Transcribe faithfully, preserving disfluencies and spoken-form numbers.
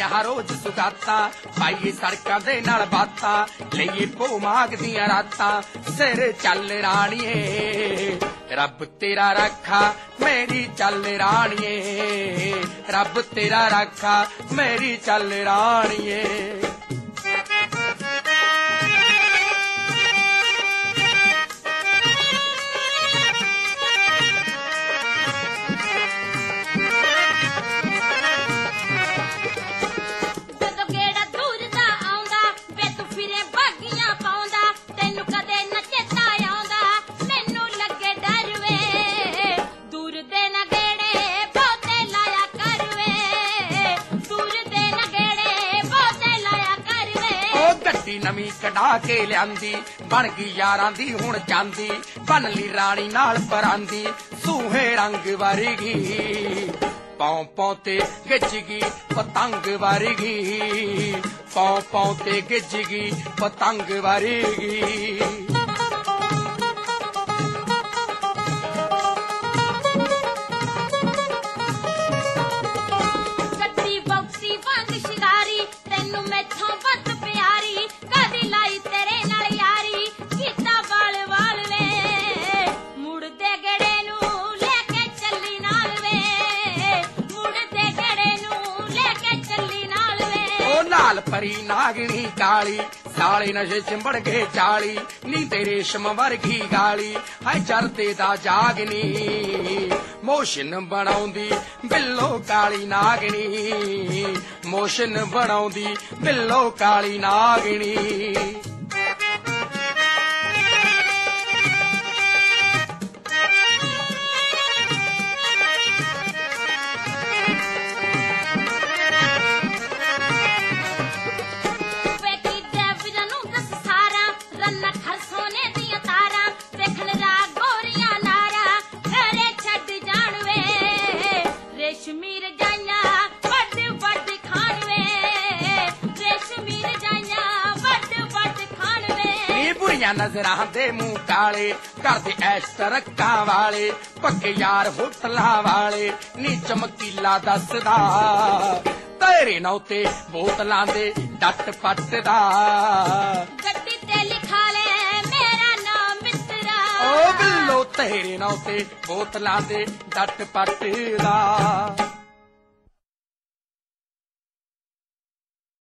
हर रोज सुगाता पाइए सड़कां दे नाल बातां लईए भो माग दियां रातां सिर चल राणीए रब तेरा रखा मेरी चल राणीए रब तेरा रखा मेरी चल राणीए। नवी कढ़ा के लियांदी बन गई यारां दी हुण चांदी बन ली राणी नाल परांदी सूहे रंग वर्गी पौ पौ ते गिजगी पतंग वर्गी पौ पौ ते गिजगी पतंग वर्गी। लाल परी नागिनी काली साले नशे चिंबड़ गए चाली नी ते रेशम वर्गी गाली है चरते दा जागनी मोशन बनाउंदी बिल्लो काली नागिनी मोशन बनाउंदी बिल्लो काली नागिनी। नजरां दे मुंह काले करदे ऐश तरक्कां वाले पक्के यार होटलां वाले नी चमकीला दसदा तेरे नां ते बोतलां दे डट पट दा गड्डी ते लिखा ले मेरा नाम मित्रा ओ बिल्लो तेरे नां ते बोतलां दे डट पट दा।